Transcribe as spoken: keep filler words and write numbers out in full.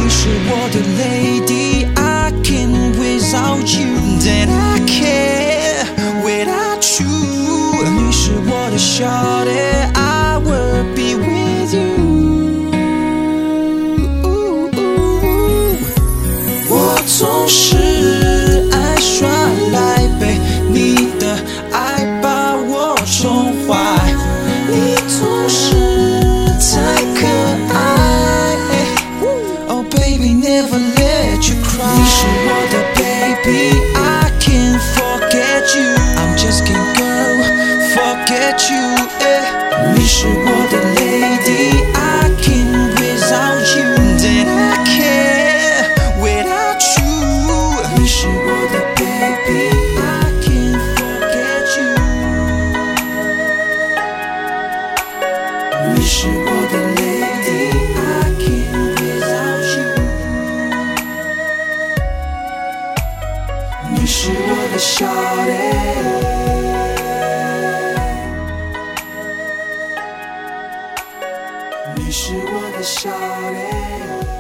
你是我的 lady, I can't without you, then I can't without you. 你是我的 shawty, I will be with you. 我总是爱耍赖，被你的爱把我宠坏，你总是太可爱。Oh baby, never let you cry. 你是我的 baby, I can't forget you. I'm just can't go forget you. Yeah. 你是我的 lady, I can't without you, then I can't without you. 你是我的 baby, I can't forget you. 你是我的 lady, I can't without you. 你是我的 shawty, 你是我的 shawty.